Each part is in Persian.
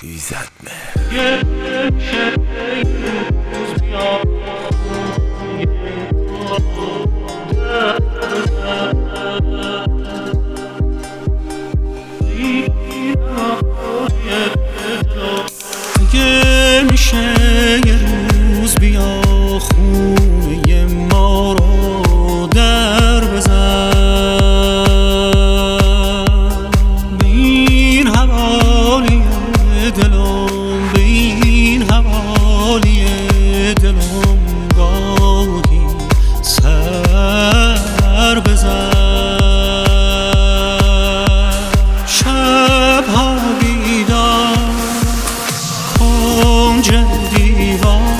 اگه میشه یه روز بیا خونه ما رو در بزن، به این حوالی دلم، به این حوالی دلم گاهی سر بزن. شبها بیدار کنج دیوار،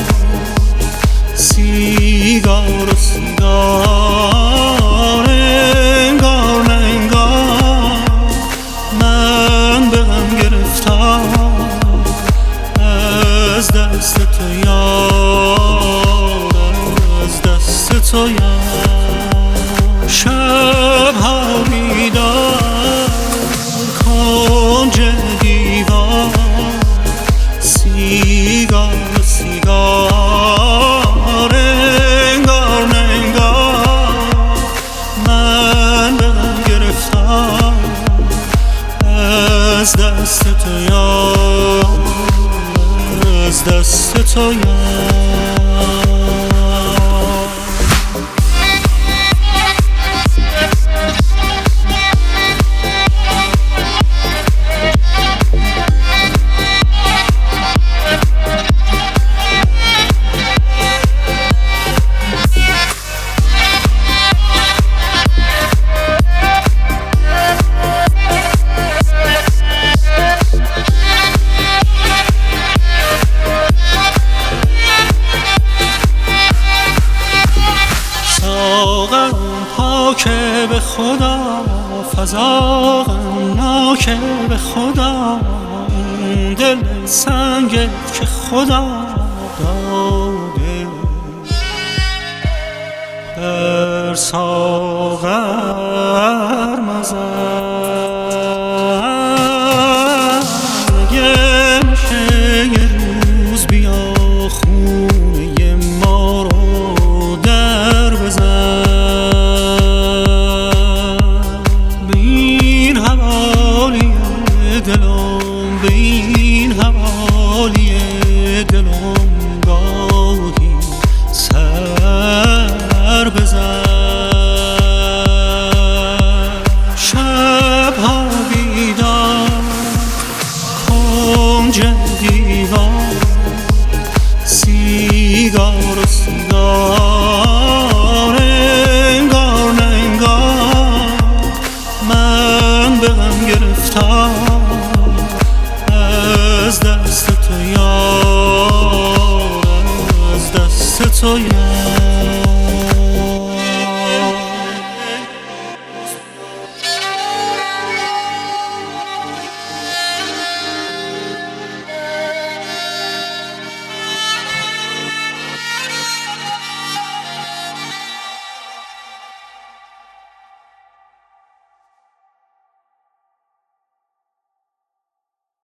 سیگار و سیگار، انگار نه انگار من به غم گرفتار از دست تو یار، از دست تو یار. شبها بیدار کنج دیوار، سیگار و سیگار، انگار نه انگار من به غم گرفتار از دست تو یار، از دست تو یار. ساغرم پاکه به خدا، فضا غمناکه به خدا، اون دل سنگه که خدا داده بر ساغر مزن. اگه میشه یه روز بیا خونه ما رو در بزن، به این حوالی دلم، به این حوالی دلم گاهی سر بزن. شبها بیدار کنج دیوار، سیگار و سیگار،